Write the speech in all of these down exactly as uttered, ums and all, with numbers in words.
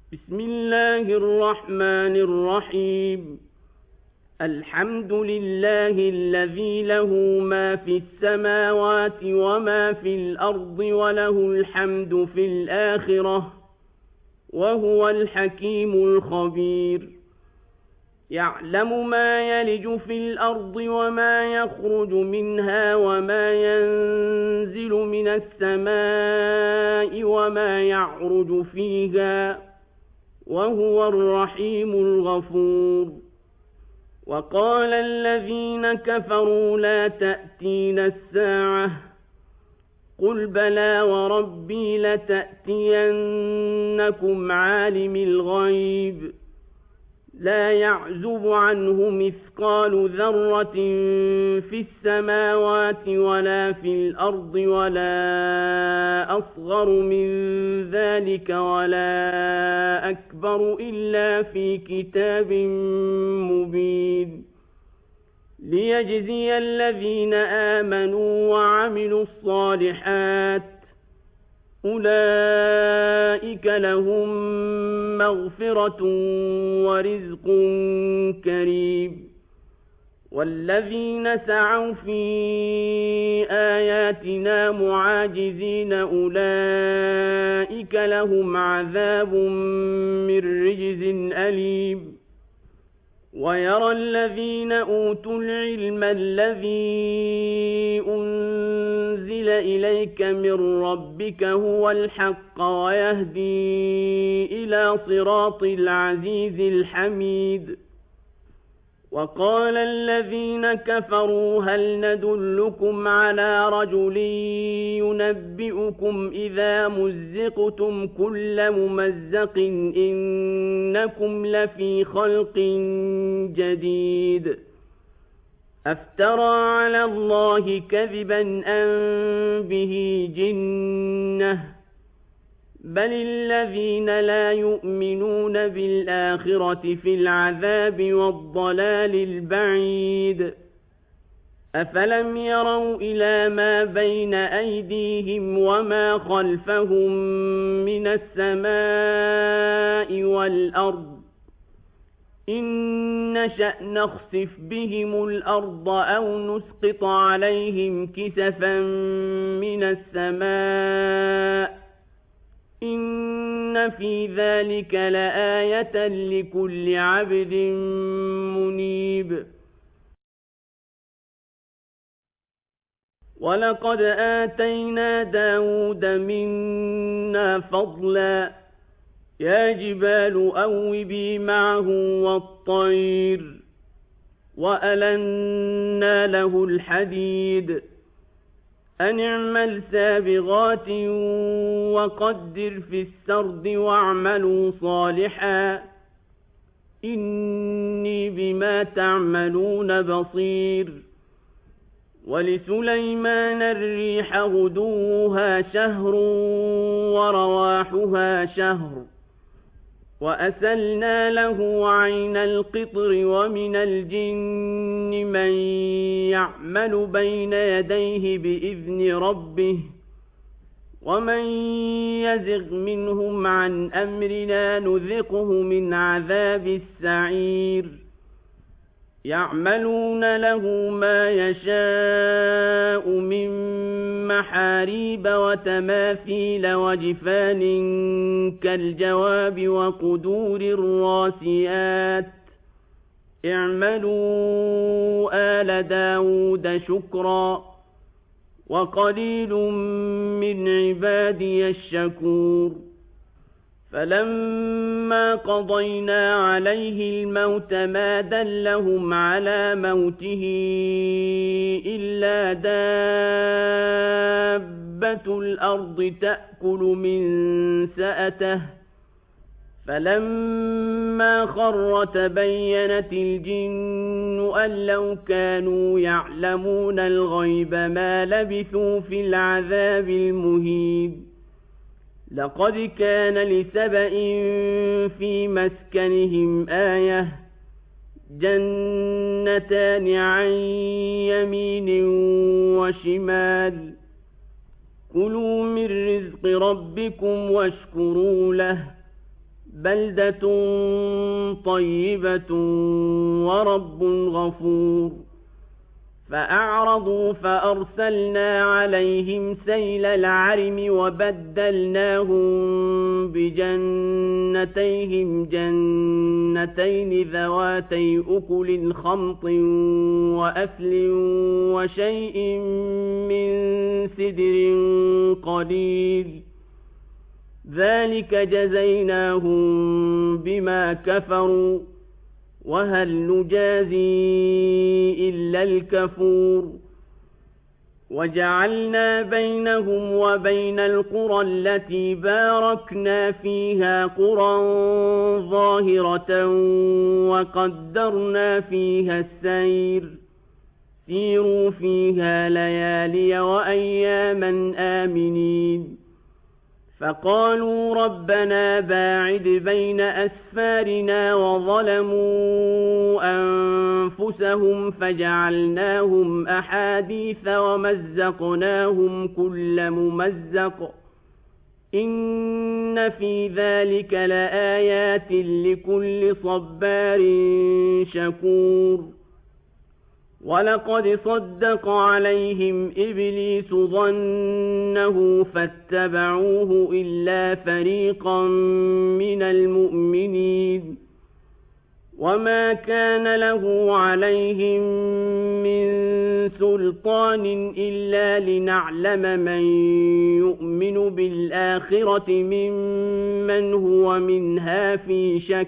بسم الله الرحمن الرحيم. الحمد لله الذي له ما في السماوات وما في الأرض وله الحمد في الآخرة وهو الحكيم الخبير. يعلم ما يلج في الأرض وما يخرج منها وما ينزل من السماء وما يعرج فيها وهو الرحيم الغفور. وقال الذين كفروا لا تأتينا الساعة قل بلى وربي لتأتينكم عالم الغيب لا يعزب عنه مثقال ذرة في السماوات ولا في الأرض ولا أصغر من ذلك ولا أكبر إلا في كتاب مبين ليجزي الذين آمنوا وعملوا الصالحات أولئك لهم مغفرة ورزق كريم. والذين سعوا في آياتنا معاجزين أولئك لهم عذاب من رجز أليم. ويرى الذين أوتوا العلم الذي أنزل إليك من ربك هو الحق ويهدي إلى صراط العزيز الحميد. وقال الذين كفروا هل ندلكم على رجل ينبئكم إذا مزقتم كل ممزق إنكم لفي خلق جديد أفترى على الله كذبا أم به جنة بل الذين لا يؤمنون بالآخرة في العذاب والضلال البعيد. أفلم يروا إلى ما بين أيديهم وما خلفهم من السماء والأرض إن نشأ نخسف بهم الأرض أو نسقط عليهم كسفا من السماء إن في ذلك لآية لكل عبد منيب. ولقد آتينا داود منا فضلا يا جبال أوبي معه والطير وألنا له الحديد أن اعمل سابغات وقدر في السرد واعملوا صالحا إني بما تعملون بصير. ولسليمان الريح غدوها شهر ورواحها شهر وأسلنا له عين القطر ومن الجن من يعمل بين يديه بإذن ربه ومن يزغ منهم عن أمرنا نذقه من عذاب السعير. يعملون له ما يشاء من محاريب وتماثيل وجفان كالجواب وقدور الراسيات اعملوا آل داود شكرا وقليل من عبادي الشكور. فلما قضينا عليه الموت ما دلهم على موته إلا دابة الأرض تأكل من سأته فلما خر تبينت الجن أن لو كانوا يعلمون الغيب ما لبثوا في العذاب المهين. لقد كان لسبإ في مسكنهم آية جنتان عن يمين وشمال كلوا من رزق ربكم واشكروا له بلدة طيبة ورب غفور. فأعرضوا فأرسلنا عليهم سيل العرم وبدلناهم بجنتيهم جنتين ذواتي أكل خمط وأثل وشيء من سدر قليل ذلك جزيناهم بما كفروا وهل نجازي إلا الكفور. وجعلنا بينهم وبين القرى التي باركنا فيها قرى ظاهرة وقدرنا فيها السير سيروا فيها ليالي وأياما آمنين. فقالوا ربنا باعد بين أسفارنا وظلموا أنفسهم فجعلناهم أحاديث ومزقناهم كل ممزق إن في ذلك لآيات لكل صبار شكور. ولقد صدق عليهم إبليس ظنه فاتبعوه إلا فريقا من المؤمنين وما كان له عليهم من سلطان إلا لنعلم من يؤمن بالآخرة ممن هو منها في شك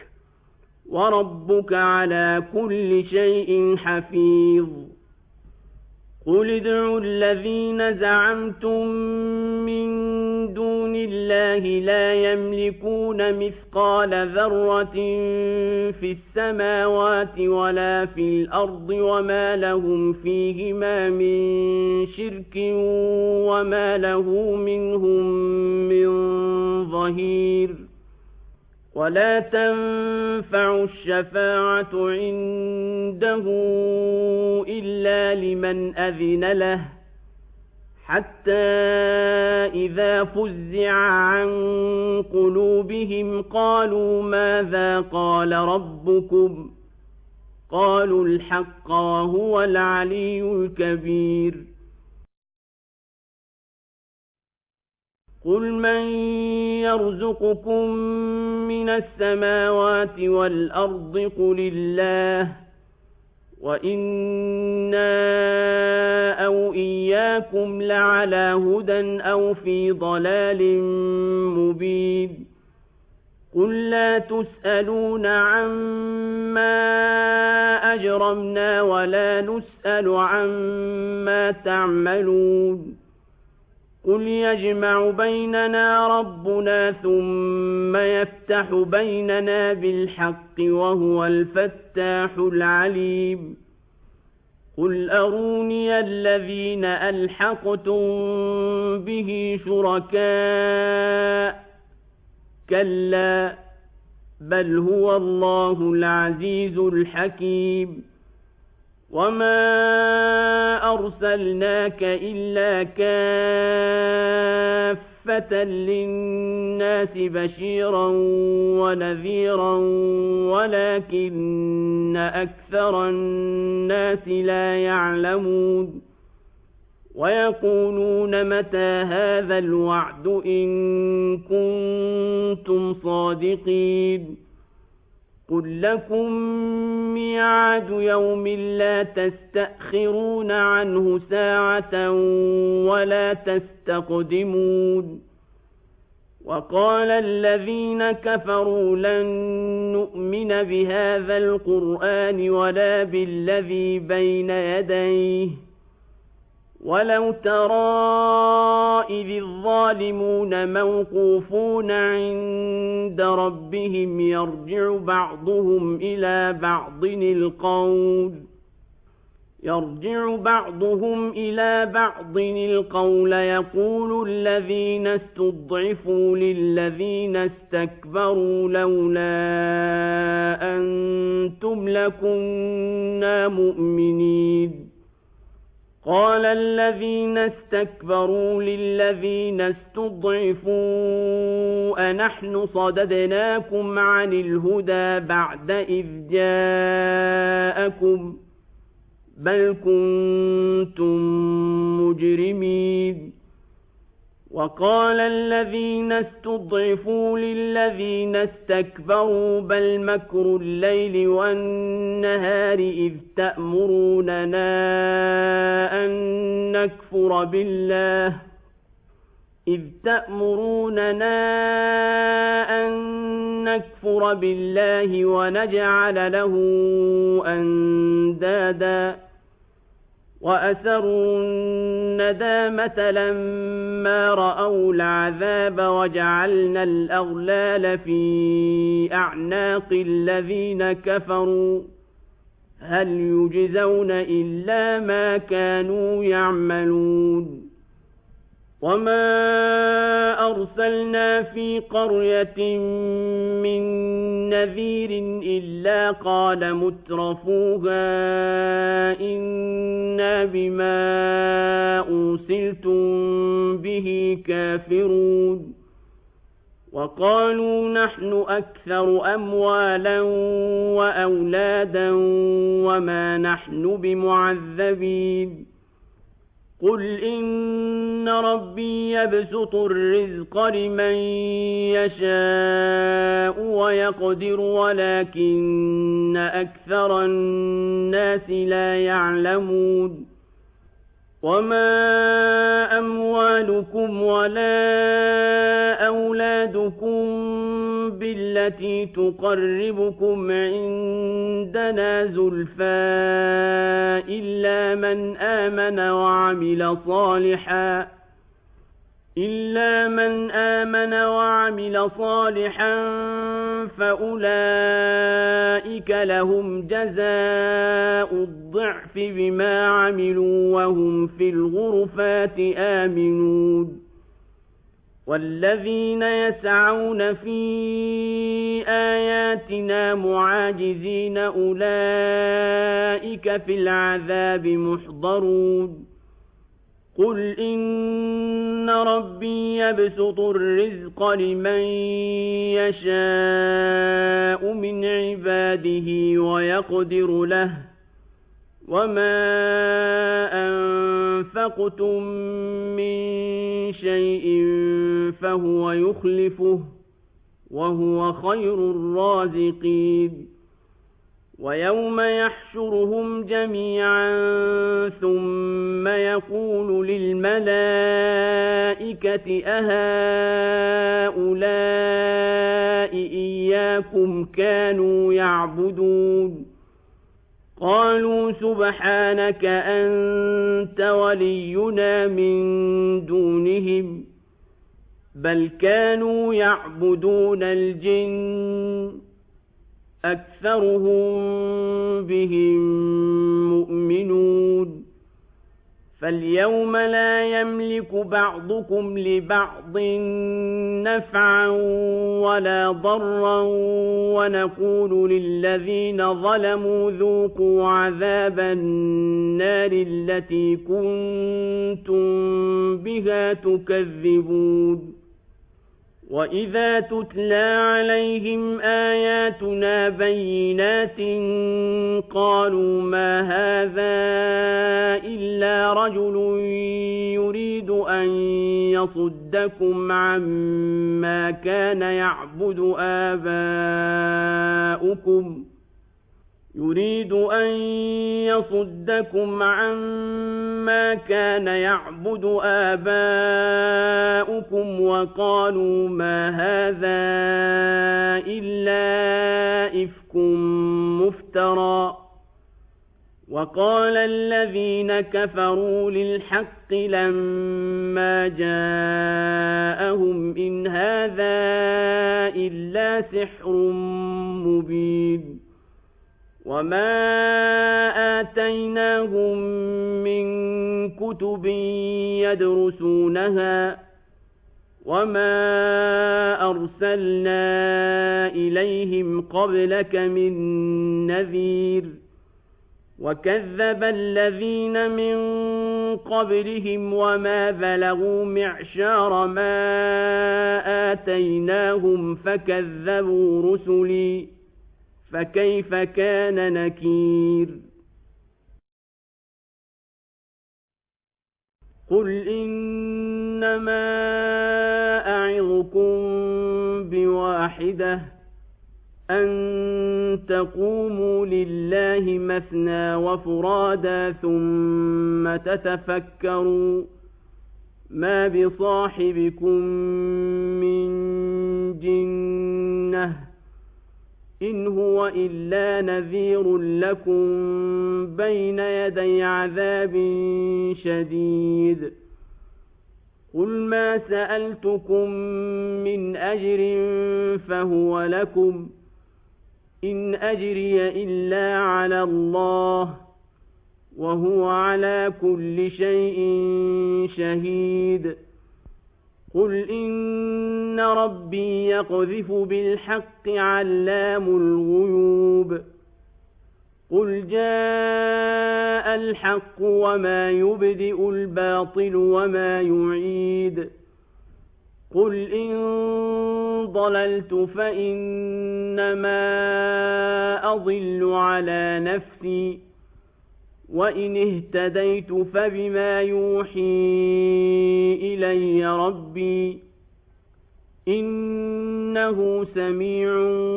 وربك على كل شيء حفيظ. قل ادعوا الذين زعمتم من دون الله لا يملكون مثقال ذرة في السماوات ولا في الأرض وما لهم فيهما من شرك وما له منهم من ظهير. ولا تنفع الشفاعة عنده إلا لمن أذن له حتى إذا فزع عن قلوبهم قالوا ماذا قال ربكم قالوا الحق وهو العلي الكبير. قل من يرزقكم من السماوات والأرض قل الله وإنا أو إياكم لعلى هدى أو في ضلال مبين. قل لا تسألون عما أجرمنا ولا نسأل عما تعملون. قل يجمع بيننا ربنا ثم يفتح بيننا بالحق وهو الفتاح العليم. قل أروني الذين ألحقتم به شركاء كلا بل هو الله العزيز الحكيم. وما أرسلناك إلا كافة للناس بشيرا ونذيرا ولكن أكثر الناس لا يعلمون. ويقولون متى هذا الوعد إن كنتم صادقين. قل لكم ميعاد يوم لا تستأخرون عنه ساعة ولا تستقدمون. وقال الذين كفروا لن نؤمن بهذا القرآن ولا بالذي بين يديه ولو ترى إذ الظالمون موقوفون عند ربهم يرجع بعضهم إلى بعض القول يرجع بعضهم إلى بعض القول يقول الذين استضعفوا للذين استكبروا لولا أنتم لكنا مؤمنين. قال الذين استكبروا للذين استضعفوا أنحن صددناكم عن الهدى بعد إذ جاءكم بل كنتم مجرمين وقال الذين استضعفوا للذين استكبروا بل مكر الليل والنهار إذ تأمروننا أن نكفر بالله إذ تأمروننا أن نكفر بالله ونجعل له أندادا وأسروا الندامة لما رأوا العذاب وجعلنا الأغلال في أعناق الذين كفروا هل يجزون إلا ما كانوا يعملون وما أرسلنا في قرية من نذير إلا قال مترفوها إنا بما أرسلتم به كافرون وقالوا نحن أكثر أموالا وأولادا وما نحن بمعذبين قل إن ربي يبسط الرزق لمن يشاء ويقدر ولكن أكثر الناس لا يعلمون وما أموالكم ولا أولادكم بالتي تقربكم عندنا زلفى إلا من آمن وعمل صالحا إلا من آمن وعمل صالحا فأولئك لهم جزاء الضعف بما عملوا وهم في الغرفات آمنون والذين يسعون في آياتنا معاجزين أولئك في العذاب محضرون قل إن ربي يبسط الرزق لمن يشاء من عباده ويقدر له وما أنفقتم من شيء فهو يخلفه وهو خير الرازقين ويوم يحشرهم جميعا ثم يقول للملائكة أهؤلاء إياكم كانوا يعبدون قالوا سبحانك أنت ولينا من دونهم بل كانوا يعبدون الجن أكثرهم بهم مؤمنون فاليوم لا يملك بعضكم لبعض نفعا ولا ضرا ونقول للذين ظلموا ذوقوا عذاب النار التي كنتم بها تكذبون وإذا تتلى عليهم آياتنا بينات قالوا ما هذا إلا رجل يريد أن يصدكم عما كان يعبد آباؤكم يريد أن يصدكم عما كان يعبد آباؤكم وقالوا ما هذا إلا إفك مفترى وقال الذين كفروا للحق لما جاءهم إن هذا إلا سحر مبين وما آتيناهم من كتب يدرسونها وما أرسلنا إليهم قبلك من نذير وكذب الذين من قبلهم وما بلغوا معشار ما آتيناهم فكذبوا رسلي فكيف كان نكير قل إنما أعظكم بواحدة أن تقوموا لله مثنى وفرادا ثم تتفكروا ما بصاحبكم من جنة إن هو إلا نذير لكم بين يدي عذاب شديد قل ما سألتكم من أجر فهو لكم إن أجري إلا على الله وهو على كل شيء شهيد قل إن ربي يقذف بالحق علام الغيوب قل جاء الحق وما يبدئ الباطل وما يعيد قل إن ضللت فإنما أضل على نفسي وإن اهتديت فبما يوحي إلي ربي إنه سميع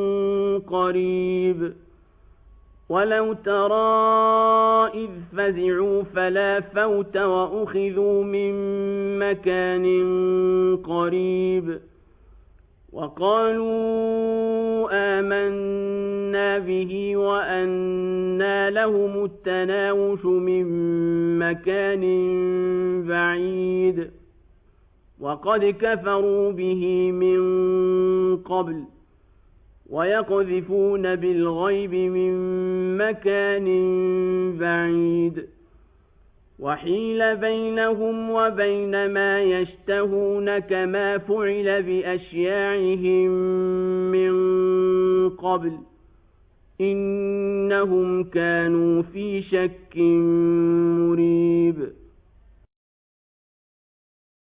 قريب ولو ترى إذ فزعوا فلا فوت وأخذوا من مكان قريب وقالوا آمنا به وأنى لهم التناوش من مكان بعيد وقد كفروا به من قبل ويقذفون بالغيب من مكان بعيد وحيل بينهم وبين ما يشتهون كما فعل بأشياعهم من قبل إنهم كانوا في شك مريب